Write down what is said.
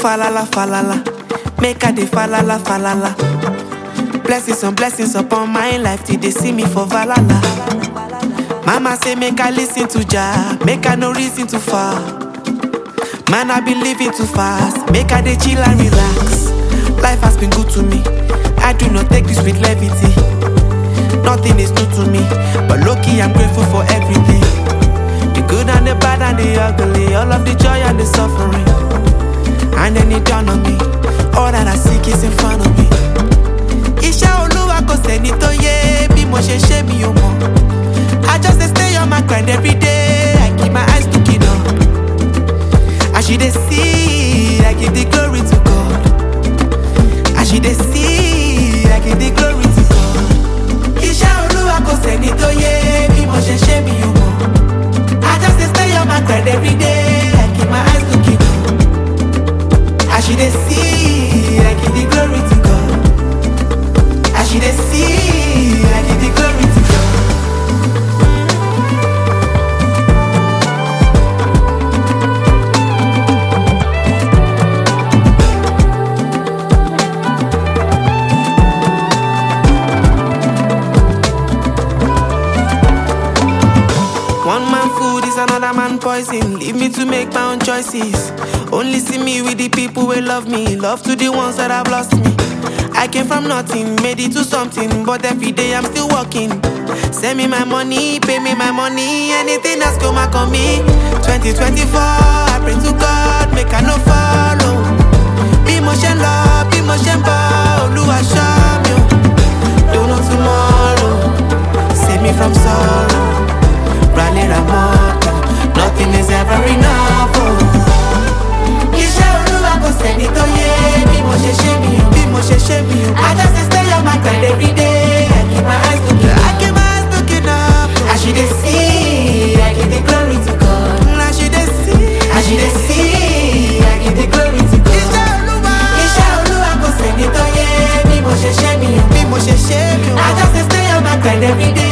falala, falala. Make her dey falala, falala. Blessings on blessings upon my life till they see me for valala. Mama say make I listen to Jah, make I no reason too far. Man, I be living too fast, make I dey chill and relax. Life has been good to me, I do not take this with levity. Nothing is new to me, but low-key I'm grateful for everything. The good and the bad and the ugly, all of the joy and the suffering. And then it dawned on me, all that I seek is in front of me. Iṣẹ́ Olúwa kò sẹ́ni tó yé bí mo ṣe ṣe mi ò mọ̀. I just dey stay on my grind every day, I keep my eyes looking up. As you dey see, I give the glory to God. As you dey see, I give the glory to God. Iṣẹ́ Olúwa kò sẹ́ni tó yé bí mo ṣe ṣe mi ò mọ̀. I just dey stay on my grind every day, I keep my eyes looking up. As you dey see, I give the glory to God. As you dey see, I give the glory to God. One man food is another man poison. Leave me to make my own choices. Only see me with the people who love me. Love to the ones that have lost me. I came from nothing, made it to something. But every day I'm still working. Send me my money, pay me my money. Anything that's come back on me. 2024, I pray to God, make I no follow. Be motion love, be motion ball. Oluwa show me. Don't know tomorrow. Save me from sorrow. Rally Ramoto, nothing is ever enough. Iṣẹ́ Olúwa kò sẹ́ni tó yé bí mo ṣe ṣe mi o, bí mo ṣe ṣe mi o. I just dey stay on my grind every day, I keep my eyes looking up. I keep my eyes looking up. As you dey see, I give the glory to God. As you dey see, as you dey see, I give the glory to God. Iṣẹ́ Olúwa kò sẹ́ni tó yé bí mo ṣe ṣe mi o, bí mo ṣe ṣe mi o. I just dey stay on my grind every day.